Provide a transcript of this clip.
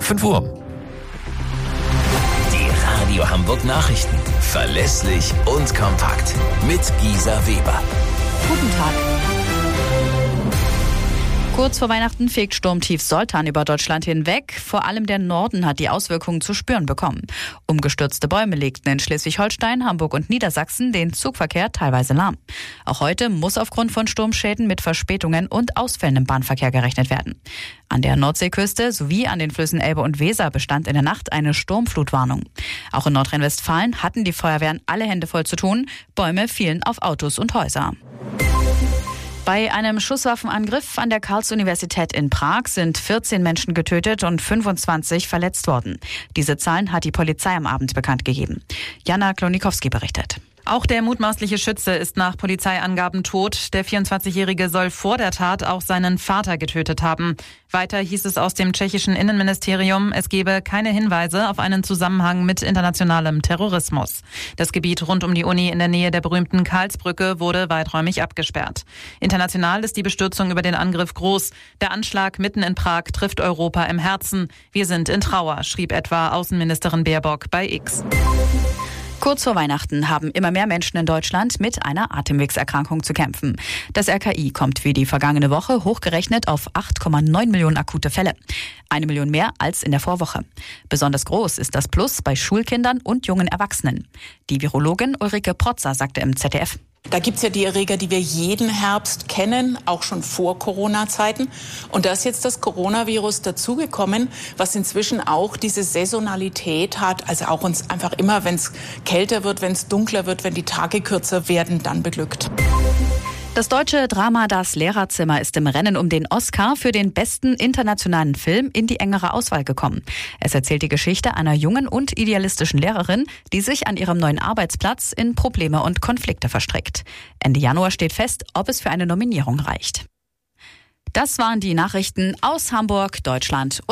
5 Uhr. Die Radio Hamburg Nachrichten. Verlässlich und kompakt. Mit Gisa Weber. Guten Tag. Kurz vor Weihnachten fegt Sturmtief Soltan über Deutschland hinweg. Vor allem der Norden hat die Auswirkungen zu spüren bekommen. Umgestürzte Bäume legten in Schleswig-Holstein, Hamburg und Niedersachsen den Zugverkehr teilweise lahm. Auch heute muss aufgrund von Sturmschäden mit Verspätungen und Ausfällen im Bahnverkehr gerechnet werden. An der Nordseeküste sowie an den Flüssen Elbe und Weser bestand in der Nacht eine Sturmflutwarnung. Auch in Nordrhein-Westfalen hatten die Feuerwehren alle Hände voll zu tun. Bäume fielen auf Autos und Häuser. Bei einem Schusswaffenangriff an der Karls-Universität in Prag sind 14 Menschen getötet und 25 verletzt worden. Diese Zahlen hat die Polizei am Abend bekannt gegeben. Jana Klonikowski berichtet. Auch der mutmaßliche Schütze ist nach Polizeiangaben tot. Der 24-Jährige soll vor der Tat auch seinen Vater getötet haben. Weiter hieß es aus dem tschechischen Innenministerium, es gebe keine Hinweise auf einen Zusammenhang mit internationalem Terrorismus. Das Gebiet rund um die Uni in der Nähe der berühmten Karlsbrücke wurde weiträumig abgesperrt. International ist die Bestürzung über den Angriff groß. Der Anschlag mitten in Prag trifft Europa im Herzen. Wir sind in Trauer, schrieb etwa Außenministerin Baerbock bei X. Kurz vor Weihnachten haben immer mehr Menschen in Deutschland mit einer Atemwegserkrankung zu kämpfen. Das RKI kommt wie die vergangene Woche hochgerechnet auf 8,9 Millionen akute Fälle. 1 Million mehr als in der Vorwoche. Besonders groß ist das Plus bei Schulkindern und jungen Erwachsenen. Die Virologin Ulrike Protzer sagte im ZDF. Da gibt's ja die Erreger, die wir jeden Herbst kennen, auch schon vor Corona-Zeiten. Und da ist jetzt das Coronavirus dazugekommen, was inzwischen auch diese Saisonalität hat. Also auch uns einfach immer, wenn es kälter wird, wenn es dunkler wird, wenn die Tage kürzer werden, dann beglückt. Das deutsche Drama Das Lehrerzimmer ist im Rennen um den Oscar für den besten internationalen Film in die engere Auswahl gekommen. Es erzählt die Geschichte einer jungen und idealistischen Lehrerin, die sich an ihrem neuen Arbeitsplatz in Probleme und Konflikte verstrickt. Ende Januar steht fest, ob es für eine Nominierung reicht. Das waren die Nachrichten aus Hamburg, Deutschland.